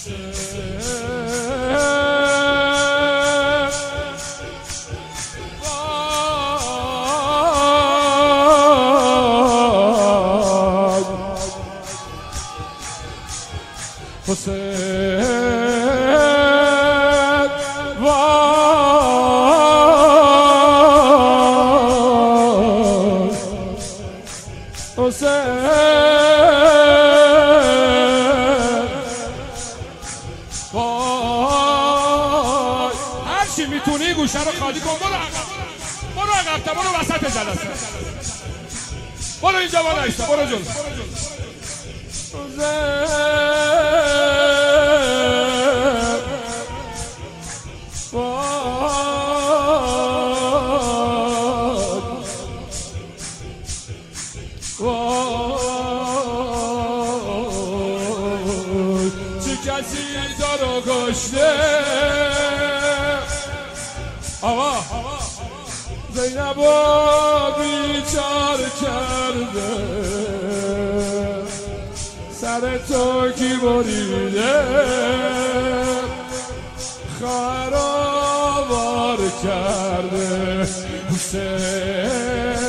هرچی میتونی گوشه رو خالی کن. برو عقب، برو وسط جلسه، برو اینجا، برو ایستا، برو جلو. چه کسی تو رو کشته آقا؟ زینب رو بیچار کرده، سر تو کی بریده، خرابار کرده. حسین